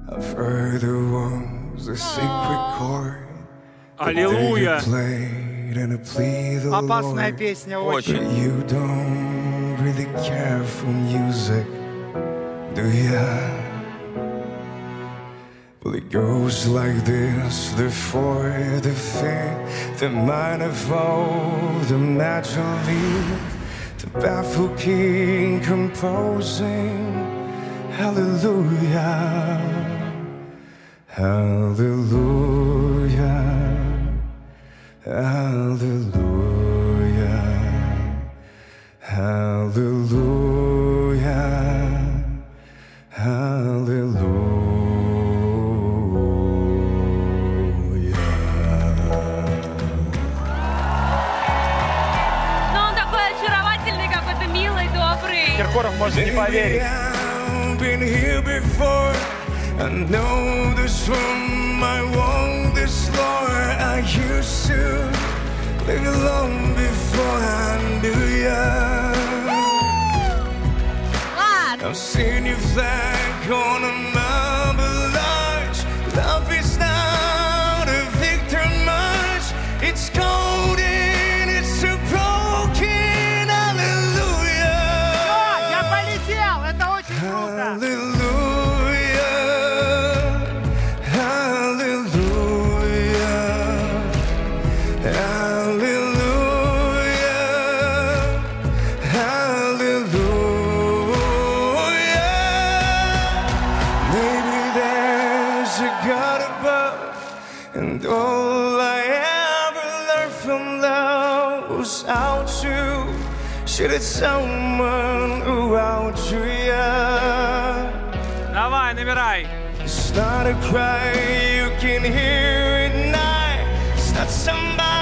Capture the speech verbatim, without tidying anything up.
I've heard there was a secret chord. Аллилуйя. Опасная песня очень. But you don't really care for music, do ya? Well, it goes like this: the fourth, the fifth, the minor fall, the major lead, the baffled king composing. Hallelujah, hallelujah, hallelujah, hallelujah, hallelujah. Киркоров может не поверить. I've been here before. I know this room, I want this floor. I used to live alone before I knew ya. I've seen you flag on a marble arch. Love is not a victor march. It's golden, it's so broken. Hallelujah. Я полетел, это очень круто. Hallelujah, hallelujah, hallelujah, hallelujah. Maybe there's a God above, and all I ever learned from love was how to shoot at someone who outdrew ya. Давай, набирай. It's not a cry you can hear at night. It's not somebody